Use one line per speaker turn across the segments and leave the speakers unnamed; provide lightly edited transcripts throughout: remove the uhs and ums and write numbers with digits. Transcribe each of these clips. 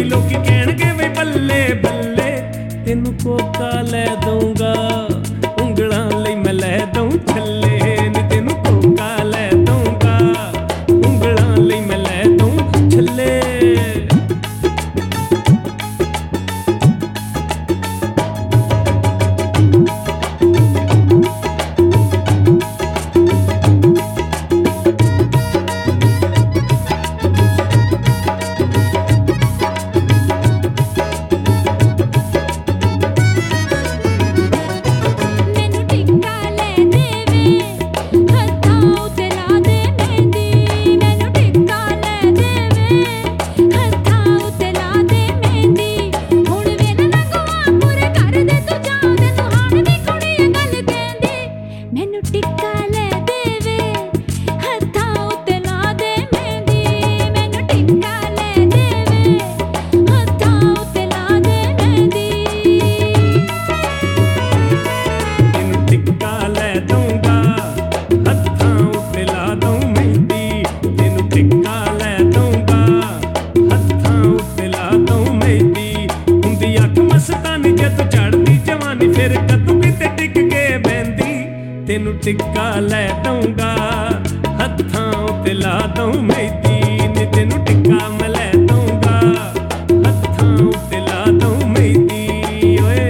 मेरी लोकी कहणगे वे बल्ले बल्ले तेनू कोका लै दूंगा उंगलां लई मैं लै दूं छल्ले नी तेनू कोका लै दूंगा उंगलां लई मैं लै दूं छल्ले तेनू टिक्का लै दूंगा हत्थां उत्ते ला दूं मेहंदी नी तेनू टिक्का मैं लै दूंगा हत्थां उत्ते ला दूं मेहंदी ओए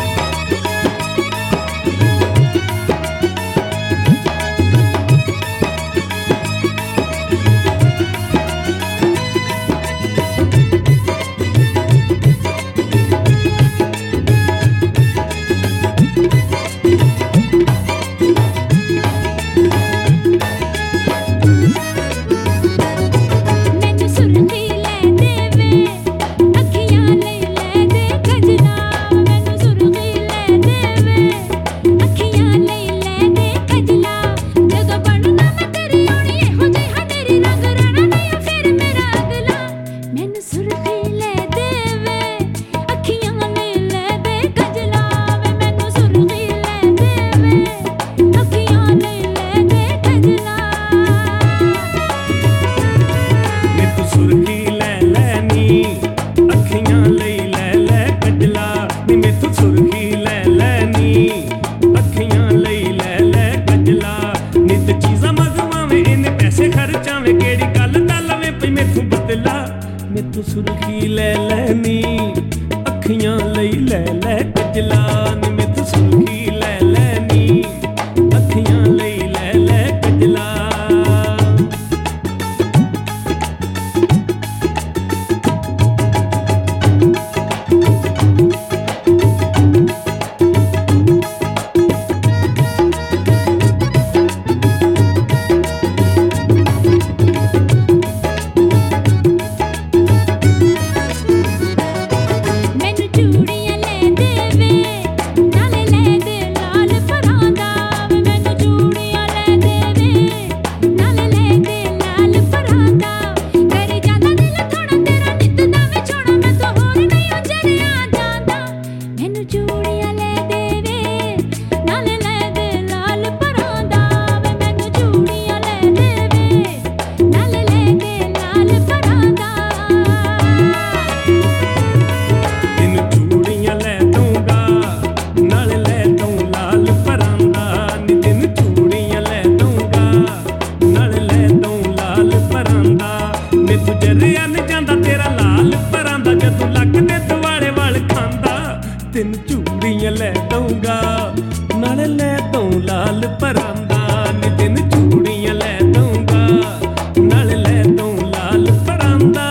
मैथों सुर्खी लै लैनी अखियां लई लै लै कजला नी मैथों सुर्खी लै लैनी अखियां लई लै लै कजला तेन चूड़ियां लै दूंगा नाले लै दूं लाल परांदा नी तेन चूड़ियां लै दूंगा नाले लै दूं लाल परांदा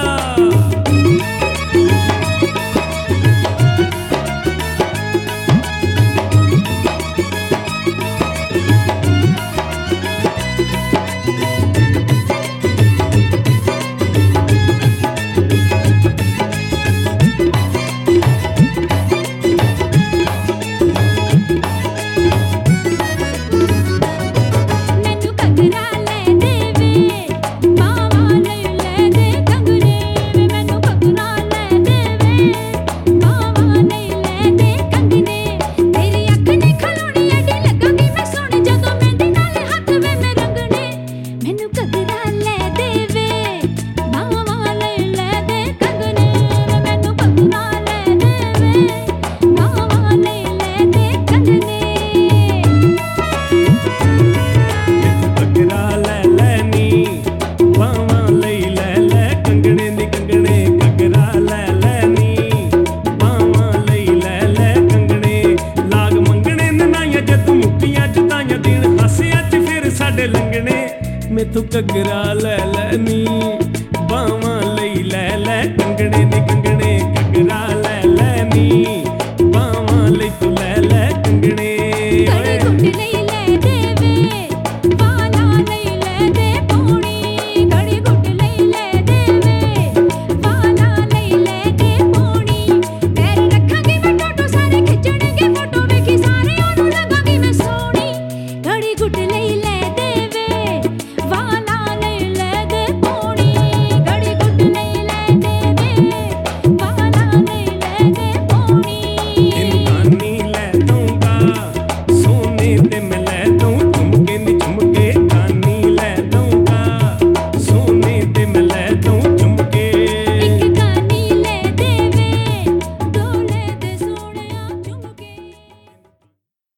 मैथों घगरा ले लैनी।